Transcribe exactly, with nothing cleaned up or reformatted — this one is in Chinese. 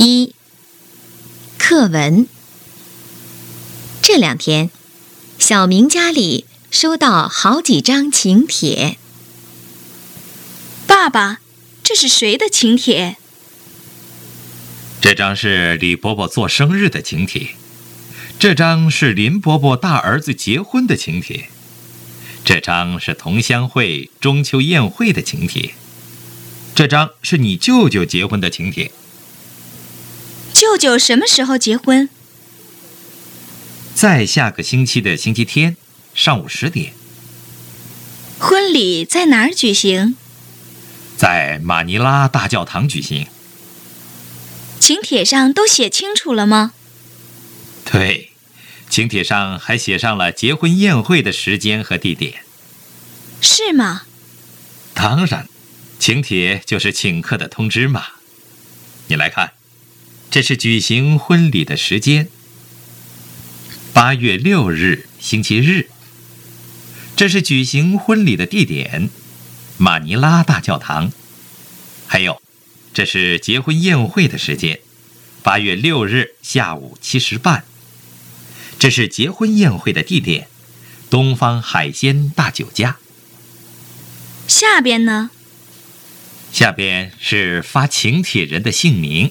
一、课文。这两天，小明家里收到好几张请帖。 爸爸，这是谁的请帖？ 这张是李伯伯做生日的请帖，这张是林伯伯大儿子结婚的请帖，这张是同乡会中秋宴会的请帖，这张是你舅舅结婚的请帖。 舅舅什么时候结婚？ 在下个星期的星期天，上午十点。 婚礼在哪儿举行？ 在马尼拉大教堂举行。 请帖上都写清楚了吗？ 对，请帖上还写上了结婚宴会的时间和地点。 是吗？ 当然，请帖就是请客的通知嘛。你来看，这是举行婚礼的时间，八月六日，星期日。这是举行婚礼的地点，马尼拉大教堂。还有，这是结婚宴会的时间，八月六日下午七时半。这是结婚宴会的地点，东方海鲜大酒家。 下边呢？ 下边是发请帖人的姓名。